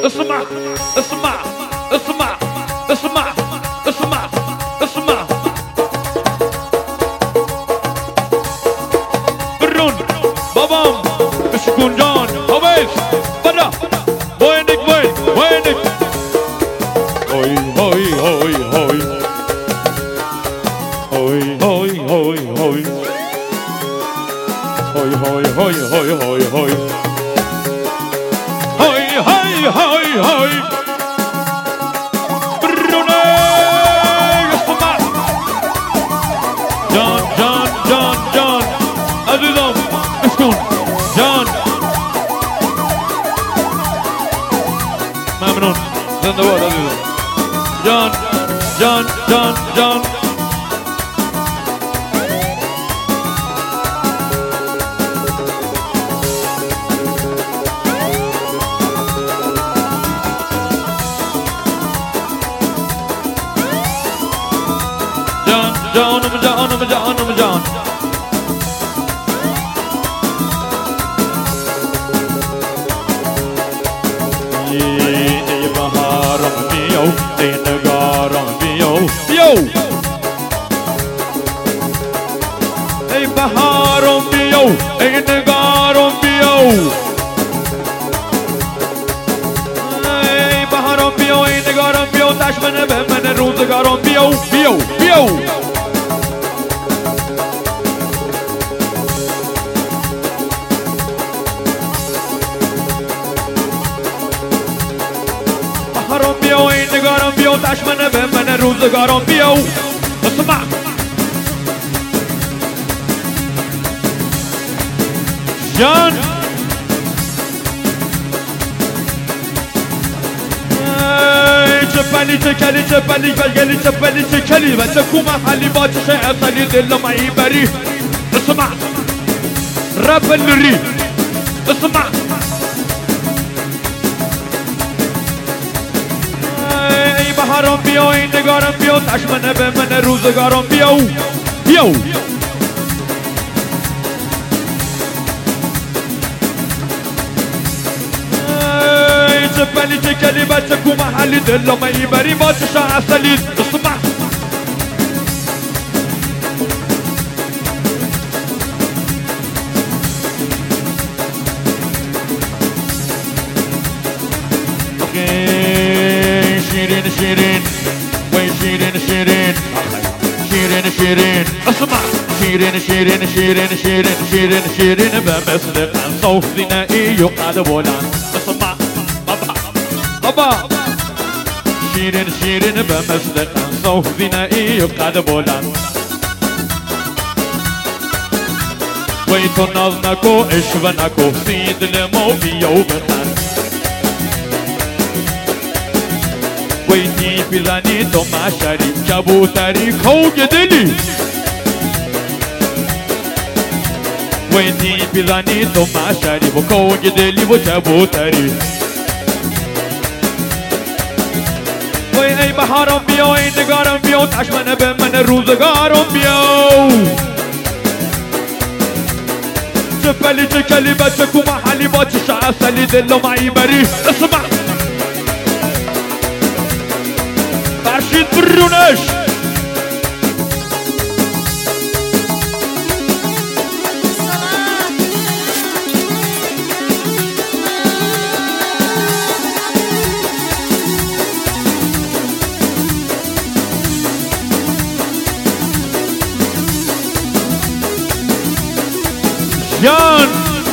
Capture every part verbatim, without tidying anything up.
اسمع اسمع اسمع اسمع اسمع اسمع برون بابام شكون جان هويس برا وينك وين وينك هوي هوي هوي هوي هوي هوي هوي هوي هوي هوي هوي هوي هوي هوي هاي هاي هاي هاي بروني اسمع جان جان جان جان عزيزم اسكن جان ممنون زنده‌باد عزیزم جان جان جان جان جانم جانم جانم جان ای بهارم بیو ای نگارم بیو بیو ای بهارم بیو ای نگارم بیو ای بهارم بیو ای نگارم بیو دشمن به من روزگارم بیو بیو بیو بهارم بیو ای نگارم بیو دشمن به من روزگارم بیو اسمع جان چه پلی چه کلی چه پلی بلگلی چه پلی چه کلی و چه کومه حلی با چه شیع اصلی دلم ای بری اسمع رب الری اسمع ای بهارم بیو ای نگارم بیو دشمن به من روزگارم بیو بیو چه پلی چه کلی بچه کومه حلی دلم ای بری با چه شیع اصلی اسمع شیرین شیرین وی شیرین شیرین شیرین شیرین اسمع شیرین شیرین شیرین شیرین شیرین شیرین به مثل صوف ای یقعد بلند اسمع بابا بابا شیرین شیرین به مثل صوف ای یقعد بلند وی تو ناز نکو عشق نکو سی دل مو بیو بخند وی تی پیزنی تو مشری کبوتری کوگ دلی وی تی پیزنی تو مشری و کوگ دلی و کبوتری وی ای بهارم بیو ای نگارم بیو دشمن به من روزگارم بیو چه پلی چه کلی بچه کومه حلی با چه شیع اصلی دلم ای بری اسمع فرشید برونش جان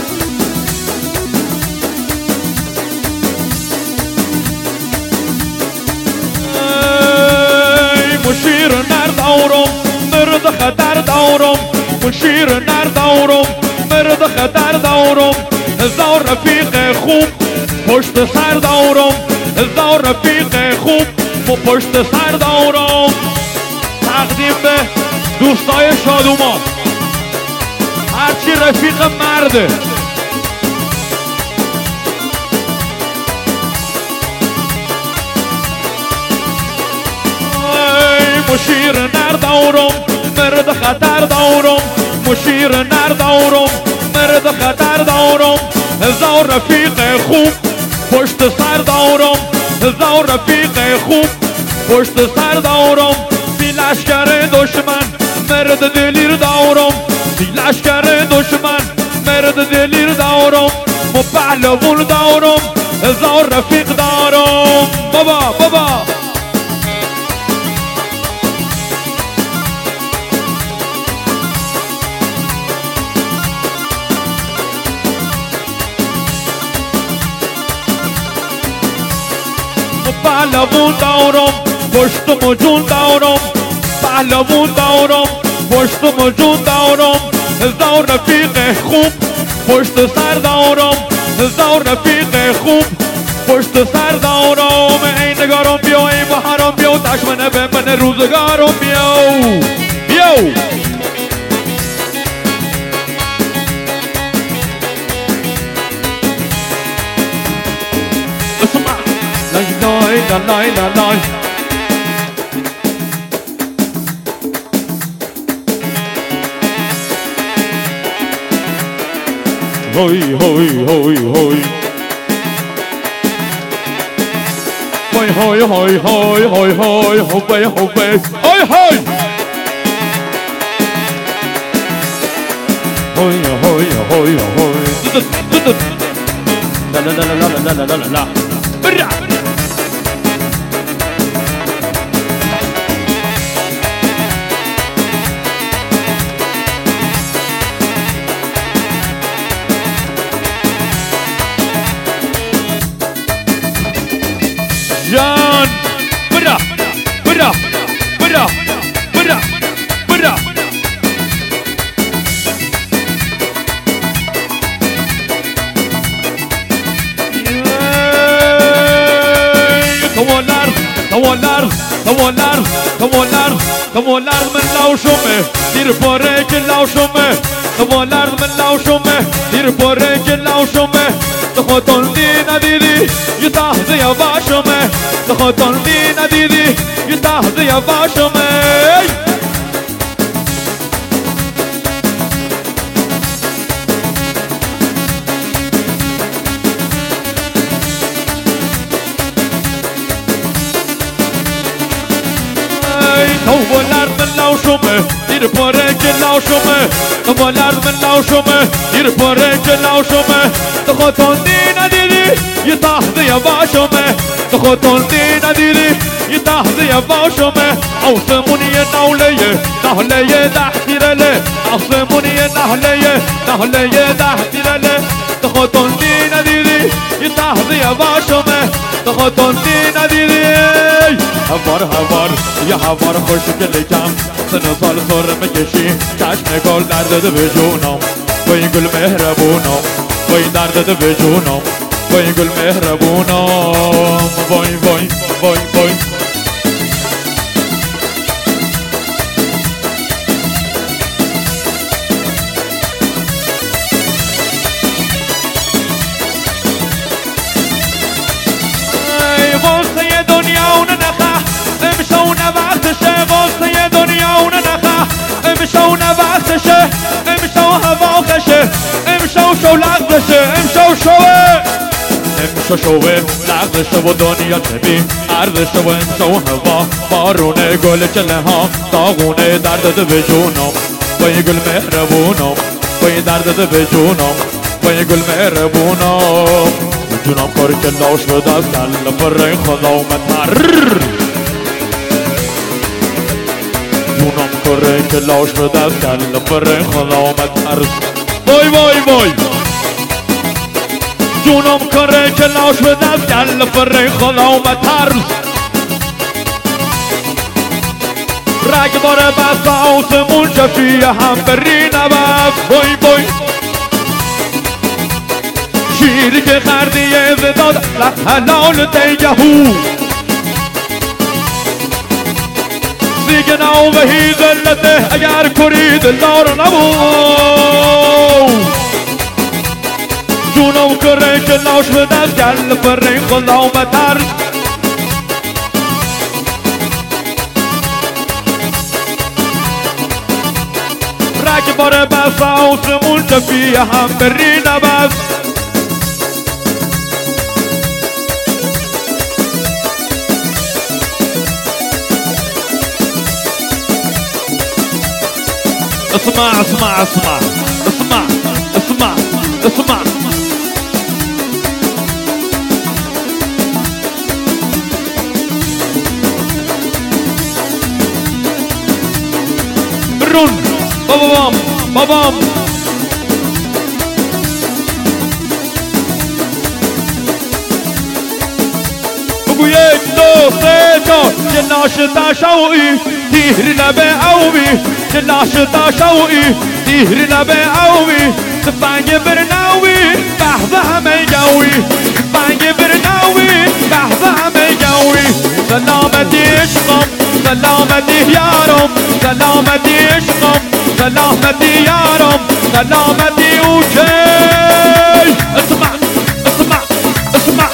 مشیر نر دورم مرد خطر دورم مشیر نر دورم مرد خطر دورم هزار رفیق خوب پشت سر دورم هزار رفیق خوب پشت سر دورم تقدیم به دوستای شادومان هرچی رفیق مرده مشیر نر دورم مرد خطر دورم مشیر نر دورم مرد خطر دورم هزار رفیق خوب پشت سر دارم هزار رفیق خوب پشت سر دارم سی لشکر دشمن مرد دلیر دارم سی لشکر دشمن مرد دلیر دارم و پهلوون دارم هزار رفیق دارم بابا بابا پهلوون دارم پشت مجون دارم پهلوون دارم پشت مجون دارم هزار رفیق خوب پشت سر دارم هزار رفیق خوب پشت سر دارم ای نگارم بیا ای بهارم بیا دشمنه به من روزگارم بیاو بیاو اسمع لای لای لای لای لای هوی هوی هوی هوی هوی هوی هوی هوی هوی هوی هوی هوی هوی هوی هوی هوی هوی هوی لا لا لا لا لا لا لا لا لا برع جان برا برا برا برا برا كمولار كمولار كمولار كمولار كمولار من لو شمه دير بوريك لو شمه كمولار من لو شمه دير بوريك لو شمه تخوتون دي نديدي يتحظي يا باشمه تخوتون دي نديدي يتحظي يا باشمه كمولار من لو شمه دير بوريك لو شمه كمولار من لو شمه دير بوريك لو شمه تخوتون دي نديدي يتحظي يا باشمه تخوتون دي نديدي يتحظي يا باشمه عوصموني نوليه نهليه دحتير له عوصموني نهليه نهليه دحتير له تخوتون دي نديدي يتحظي يا باشمه تخوتون دي نديدي هوار هوار یا هوار خوشگل کم سن سال سر میکشی چشم گل درد به جونم با این گل مهربونم با این درد به جونم با این گل مهربونم وای وای وای وای واسه دنیا اون نخه امشو نوقتشه واسه دنیا اون نخه امشو نوقتشه امشو هوا خشه امشو شو لغزشه امشو شوه امشو شوه لغزشه و دنیا تبی ارزشه و امشو هوا بارونه گل چله ها داغونه درد به جونم با یه گل مهربونم با یه درد به جونم با یه گل مهربونم جونم کار که لاش به دست کل پر خدا اومد مرر جونم کار که لاش به دست کل پر خدا اومد مرر وای وای وای جونم کار که لاش به دست کل پر خدا اومد مرر رگ باره بس آسمون شفیه هم بری نبست وای وای شیری که خردیه زداد حلال دیگهو سیگه نو بهی ذلته اگر کری دلدار نبو جونم کره که لاش به دست گل پر خدا اومدتر رگ باره بس آسمون شفیه هم بری نبست اسمع اسمع اسمع اسمع اسمع اسمع رون بابا بام بابام یک دو سه چار جلاش تا شوقی تیر لبه اوی جلاش تا شوقی تیر لبه اوی سفنگ برناوی بحث همه جوی سفنگ برناوی بحث همه جوی سلامتی عشقم سلامتی یارم سلامتی عشقم سلامتی یارم سلامتی اوکی اسمع اسمع اسمع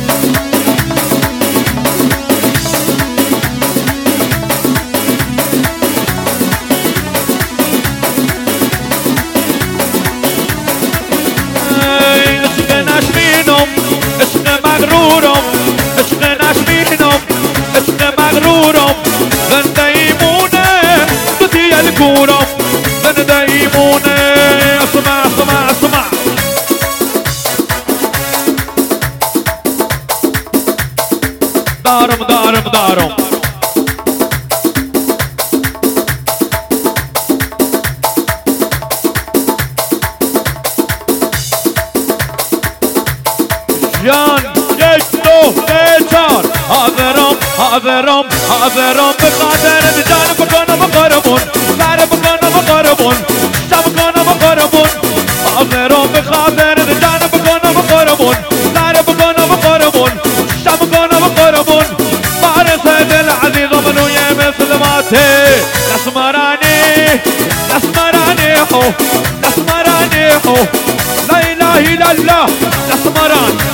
عشق مغرورم عشق نشمینم عشق مغرورم زنده ایمونه دوتی الگورم زنده ایمونه اسمع اسمع اسمع دارم دارم دارم جان یک دو سه چار حاضرم حاضرم حاضرم به خاطر جان بکنم و قربون سر بکنم و قربون شب بکنم و قربون حاضرم به خاطر جان بکنم و قربون سر بکنم و قربون شب بکنم و قربون فارس دل عزیزم روی مسلماته نسمرانی نسمرانی هو نسمرانی هو لا اله الا الله نسمران